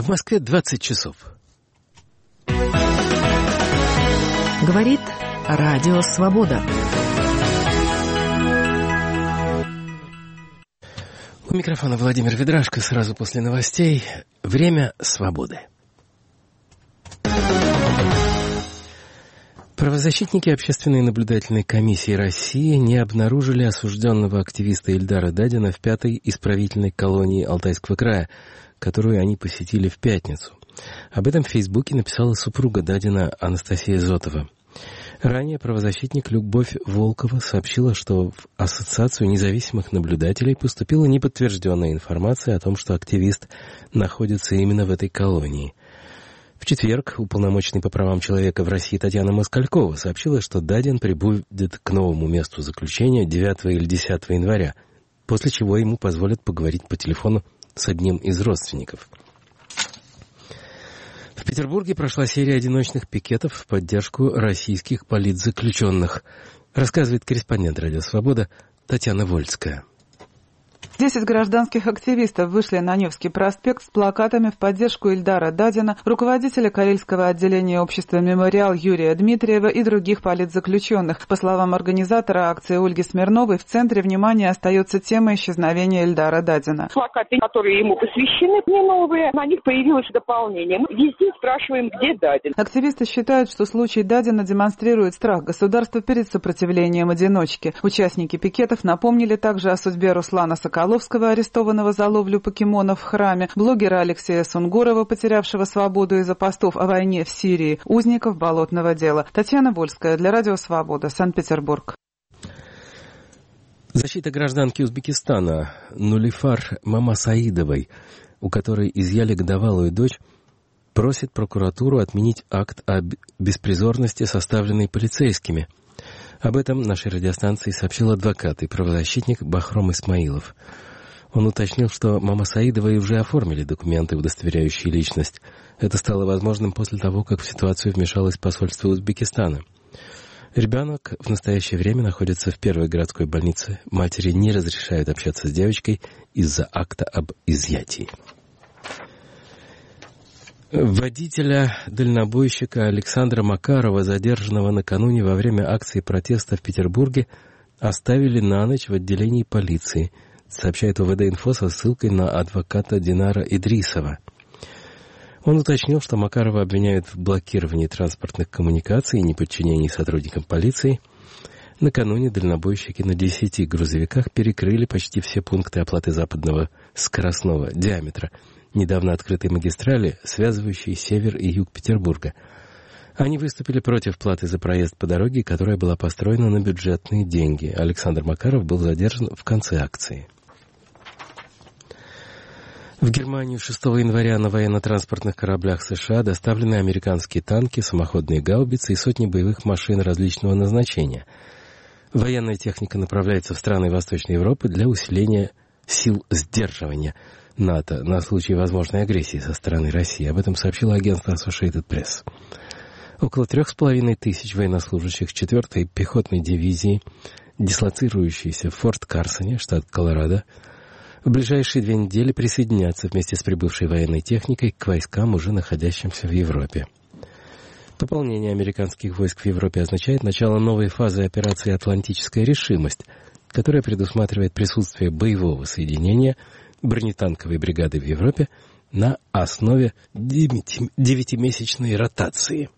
В Москве 20 часов. Говорит Радио Свобода. У микрофона Владимир Ведрашко. Сразу после новостей. Время свободы. Правозащитники Общественной наблюдательной комиссии России не обнаружили осужденного активиста Ильдара Дадина в 5-й исправительной колонии Алтайского края, которую они посетили в пятницу. Об этом в Фейсбуке написала супруга Дадина Анастасия Зотова. Ранее правозащитник Любовь Волкова сообщила, что в Ассоциацию независимых наблюдателей поступила неподтвержденная информация о том, что активист находится именно в этой колонии. В четверг уполномоченный по правам человека в России Татьяна Москалькова сообщила, что Дадин прибудет к новому месту заключения 9 или 10 января, после чего ему позволят поговорить по телефону с одним из родственников. В Петербурге прошла серия одиночных пикетов в поддержку российских политзаключенных, рассказывает корреспондент «Радио Свобода» Татьяна Вольская. 10 гражданских активистов вышли на Невский проспект с плакатами в поддержку Ильдара Дадина, руководителя Карельского отделения общества «Мемориал» Юрия Дмитриева и других политзаключенных. По словам организатора акции Ольги Смирновой, в центре внимания остается тема исчезновения Ильдара Дадина. Плакаты, которые ему посвящены, не новые, на них появилось дополнение. Мы везде спрашиваем, где Дадин. Активисты считают, что случай Дадина демонстрирует страх государства перед сопротивлением одиночки. Участники пикетов напомнили также о судьбе Руслана Соколовского, арестованного за ловлю покемонов в храме, блогера Алексея Сунгурова, потерявшего свободу из-за постов о войне в Сирии, узников болотного дела. Татьяна Вольская для Радио Свобода, Санкт-Петербург. Защита гражданки Узбекистана Нулифар Мамасаидовой, у которой изъяли годовалую дочь, просит прокуратуру отменить акт о беспризорности, составленный полицейскими. Об этом нашей радиостанции сообщил адвокат и правозащитник Бахром Исмаилов. Он уточнил, что Мамасаидовой уже оформили документы, удостоверяющие личность. Это стало возможным после того, как в ситуацию вмешалось посольство Узбекистана. Ребенок в настоящее время находится в первой городской больнице. Матери не разрешают общаться с девочкой из-за акта об изъятии. Водителя-дальнобойщика Александра Макарова, задержанного накануне во время акции протеста в Петербурге, оставили на ночь в отделении полиции, сообщает УВД-инфо со ссылкой на адвоката Динара Идрисова. Он уточнил, что Макарова обвиняют в блокировании транспортных коммуникаций и неподчинении сотрудникам полиции. Накануне дальнобойщики на 10 грузовиках перекрыли почти все пункты оплаты западного скоростного диаметра недавно открытой магистрали, связывающей север и юг Петербурга. Они выступили против платы за проезд по дороге, которая была построена на бюджетные деньги. Александр Макаров был задержан в конце акции. В Германию 6 января на военно-транспортных кораблях США доставлены американские танки, самоходные гаубицы и сотни боевых машин различного назначения. Военная техника направляется в страны Восточной Европы для усиления сил сдерживания НАТО на случай возможной агрессии со стороны России. Об этом сообщило агентство Associated Press. Около 3500 военнослужащих 4-й пехотной дивизии, дислоцирующейся в Форт Карсоне, штат Колорадо, в ближайшие 2 недели присоединятся вместе с прибывшей военной техникой к войскам, уже находящимся в Европе. Пополнение американских войск в Европе означает начало новой фазы операции «Атлантическая решимость», которая предусматривает присутствие боевого соединения бронетанковой бригады в Европе на основе 9-месячной ротации.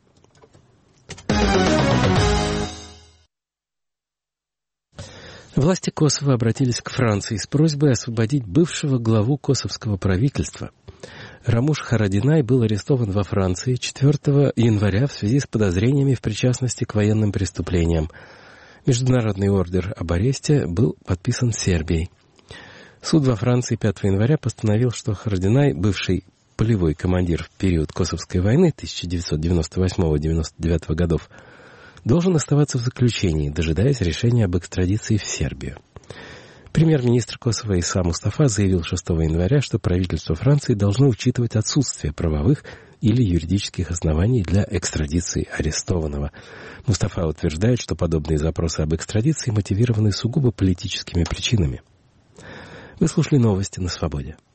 Власти Косово обратились к Франции с просьбой освободить бывшего главу косовского правительства. Рамуш Харадинай был арестован во Франции 4 января в связи с подозрениями в причастности к военным преступлениям. Международный ордер об аресте был подписан Сербией. Суд во Франции 5 января постановил, что Харадинай, бывший полевой командир в период Косовской войны 1998-1999 годов, должен оставаться в заключении, дожидаясь решения об экстрадиции в Сербию. Премьер-министр Косово Иса Мустафа заявил 6 января, что правительство Франции должно учитывать отсутствие правовых или юридических оснований для экстрадиции арестованного. Мустафа утверждает, что подобные запросы об экстрадиции мотивированы сугубо политическими причинами. Вы слушали новости на Свободе.